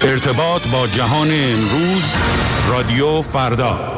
ارتباط با جهان امروز، رادیو فردا.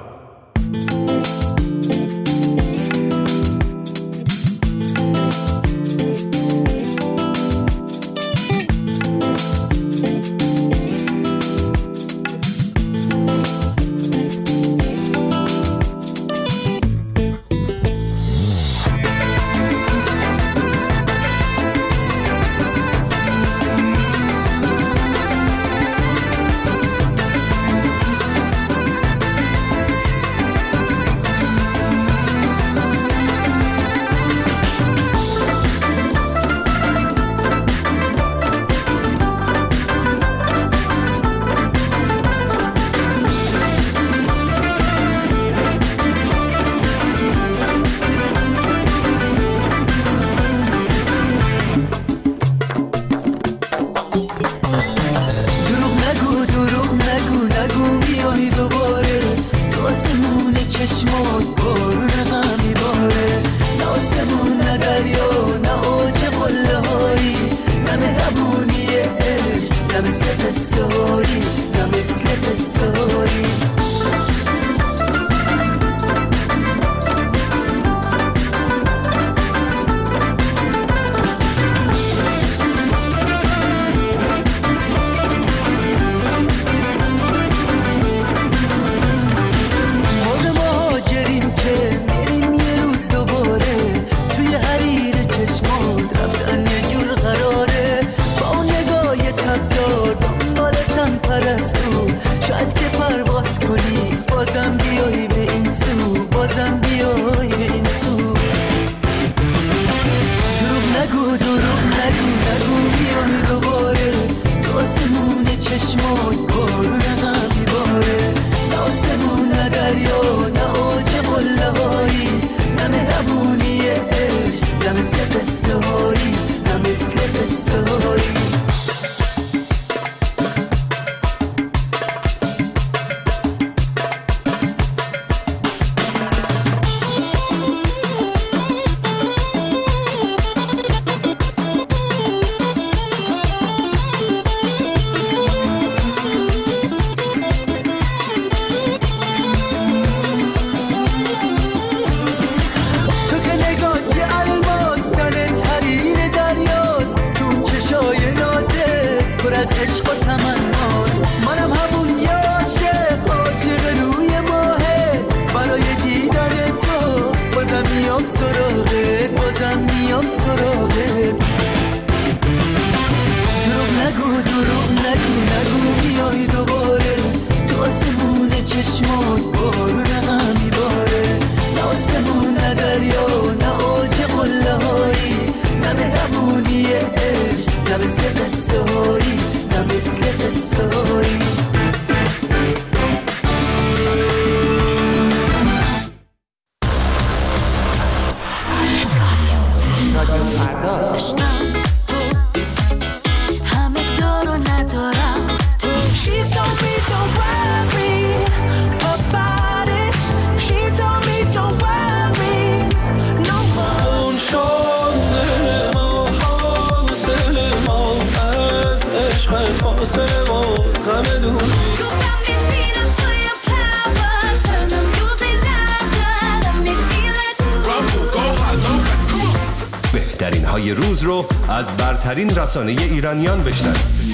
بهترین های روز رو از برترین رسانه ایرانیان بشنوید.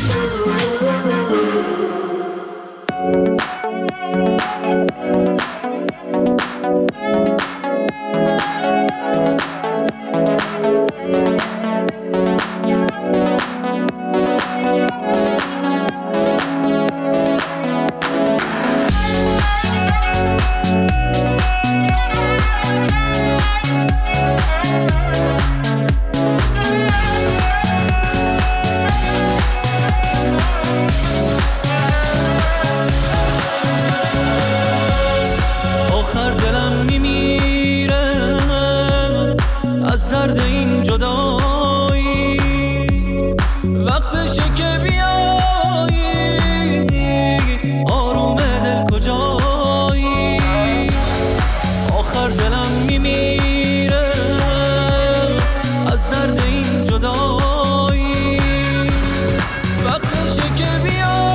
درد این جدایی وقتشه که بیا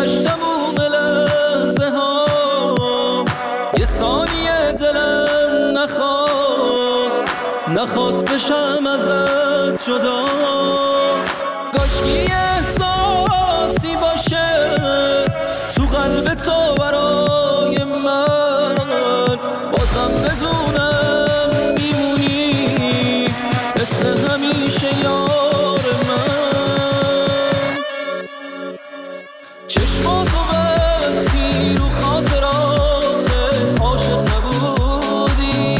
گذشت تموم لحظه ها، یه ثانیه دلم نخواست بشم ازت جدا. کاشکی احساسی باشه تو قلب تو برای من، بازم بدونم میمونی مثل همیشه یار من. چشماتو بستی رو خاطراتت عاشق نبودی،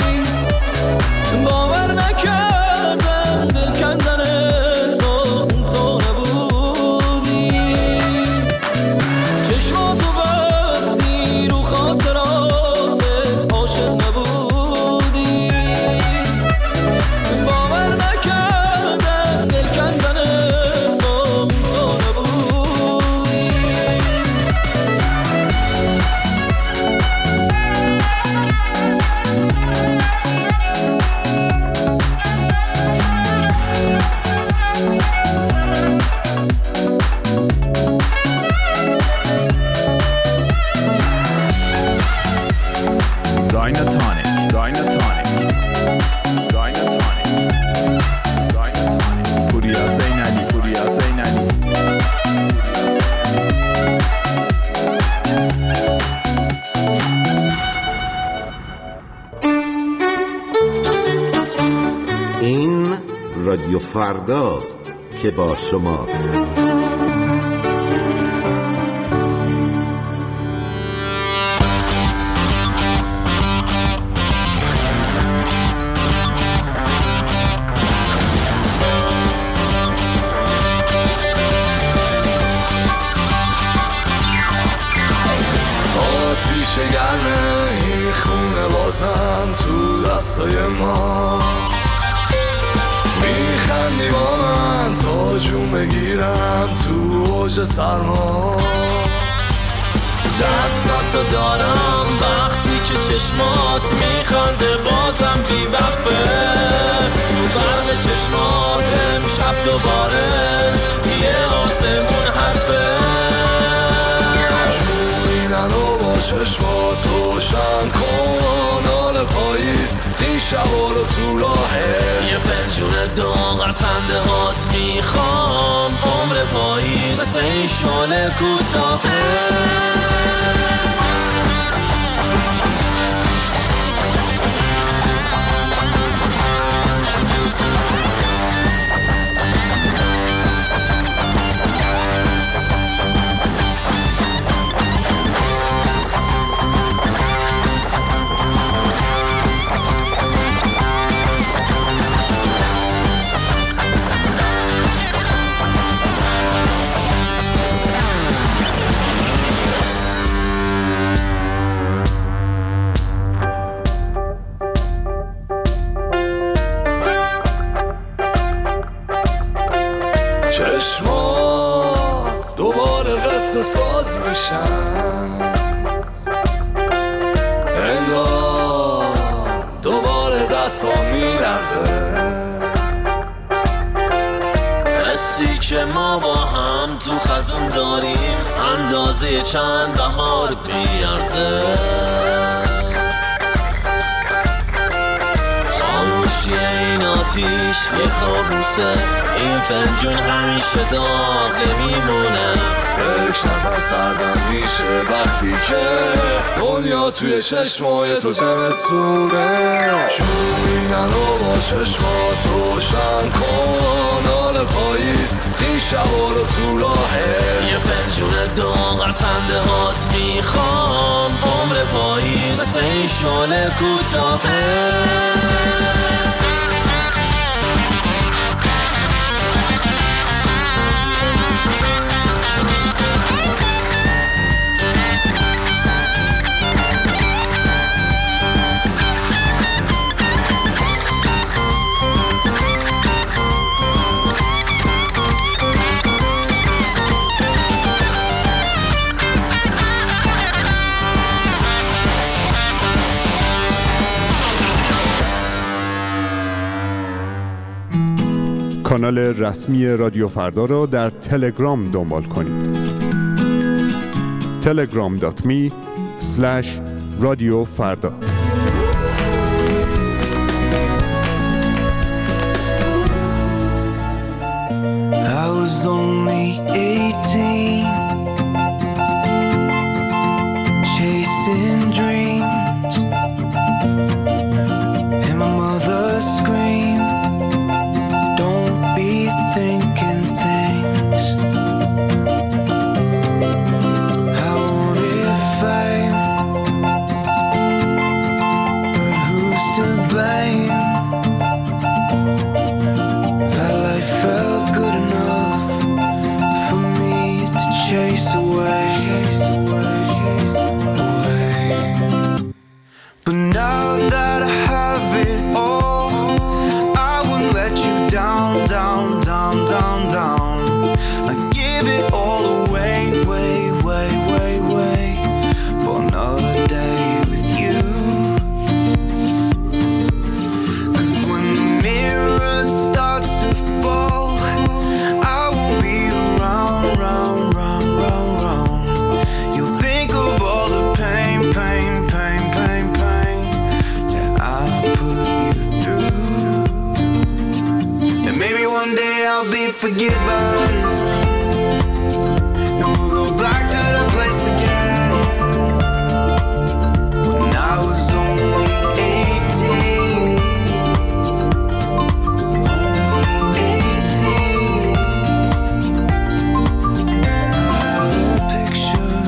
باور نکردم دل کندن تو نبودی. چشماتو بستی رو خاطراتت عاشق نبودی، باور نکردم دل کندن تو نبودی. این رادیو فرداست که با شماست. آتیش گرمه این خونه بازم تو دستای ما، میخندی با من تا جون بگیرم تو اوج سرما. دستاتو دارم وقتی که چشمات میخنده بازم بی وقفه، تو قلب چشمات امشب دوباره یه آسمون حرفه. منو با چشمات روشن کن، حال پاییز این شبا رو تو راهه. یه فنجون داغ از خنده هاست میخوام، عمر پاییز مثل این شاله کوتاهه. چشمات دوباره قصه ساز میشن، انگار دوباره دستام میلرزه. حسی که ما با هم تو خزون داریم اندازه چند بهار بیارزه. خاموشی این آتیش یه خاموسه، این فنجون همیشه داغ نمیمونه. بهش نظر سردم میشه وقتی که دنیا توی چشمای تو زمستونه. شوینن رو با چشمات روشن کن، حال پاییز این شبا رو تو راهه. یه فنجون داغ از خنده هاست میخوام، عمر پاییز مثل این شاله کوتاهه. کانال رسمی رادیو فردا را در تلگرام دنبال کنید. telegram.me/radiofarda. I was only 18, chasing dreams, and my mother screamed, "Don't be thinking things." I wanted fame, but who's to blame? That life felt good enough for me to chase away. But now that I have it all, I won't let you down, down, down, down, down. I give it all away, way, way, way, way, for another day with you. 'Cause when the mirror starts to fall, I won't be around, round, round, round, round. You'll think of all the pain, pain, pain, pain, pain that I put you through. And maybe one day I'll be forgiven, and we'll go back to the place again when I was only 18. Only 18. I had a picture,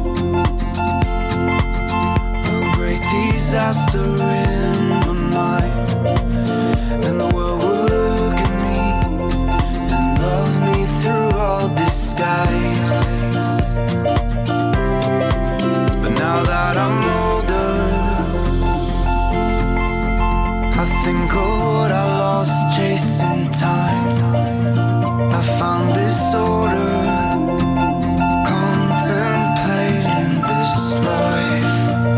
a great disaster in my mind, and the world would look at me and love me through all disguise. But now that I'm older, I think of what I lost chasing time. I found disorder, contemplating this life.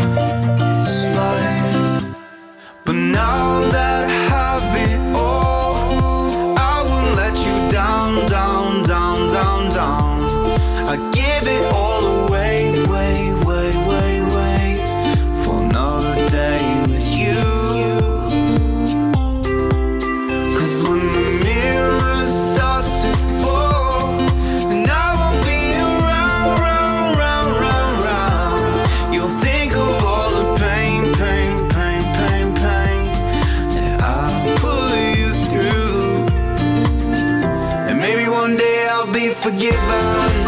But now that I have it all, I won't let you down, down, down, down, down. I give it all away, way, way, way, way, for another day with you. 'Cause when the mirror starts to fall, and I won't be around, round, round, round, round, you'll think of all the pain, pain, pain, pain, pain that I put you through. And maybe one day I'll be forgiven,